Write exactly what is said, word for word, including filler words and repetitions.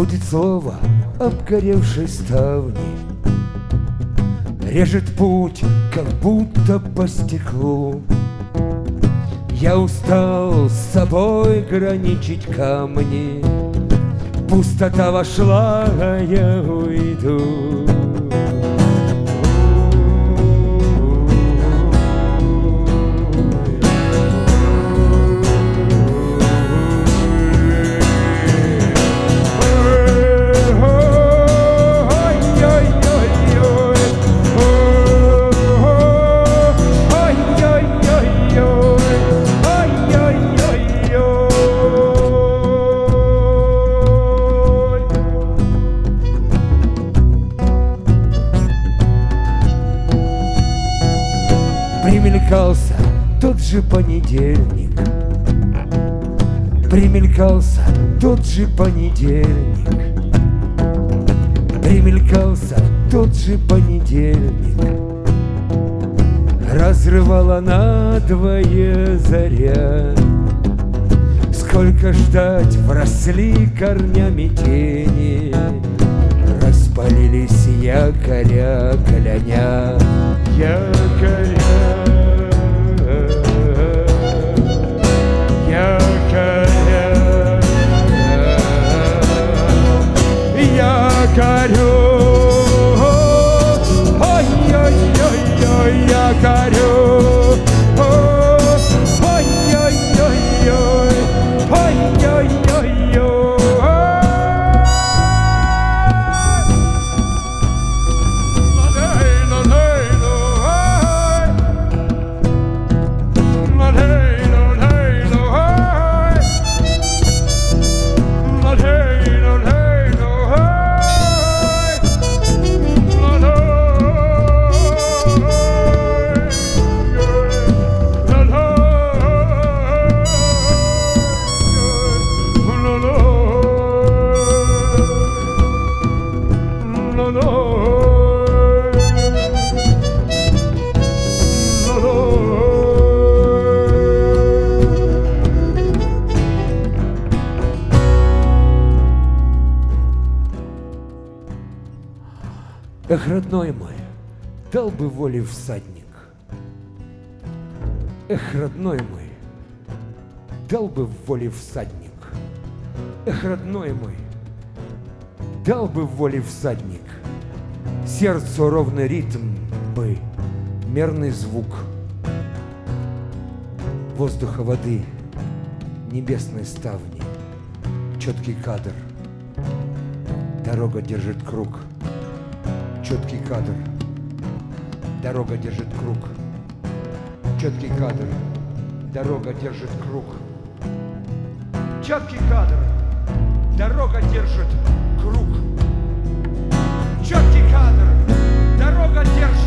Будет слово обгоревшей ставни, режет путь, как будто по стеклу. Я устал с собой граничить камни, пустота вошла, а я уйду. Примелькался тот же понедельник, примелькался тот же понедельник, примелькался тот же понедельник. Разрывала надвое заря. Сколько ждать, вросли корнями тени, распалились якоря коляня, якоря. Якорю, ой-ой-ой-ой, якорю, ой-ой-ой-ой, ой-ой-ой-ой. Эх, родной мой, дал бы воли всадник. Эх, родной мой, дал бы воли всадник. Эх, родной мой, дал бы воли всадник. Сердцу ровный ритм бы, мерный звук воздуха, воды, небесной ставни, четкий кадр, дорога держит круг. Четкий кадр, дорога держит круг. Четкий кадр, дорога держит круг. Четкий кадр, дорога держит круг. Четкий кадр, дорога держит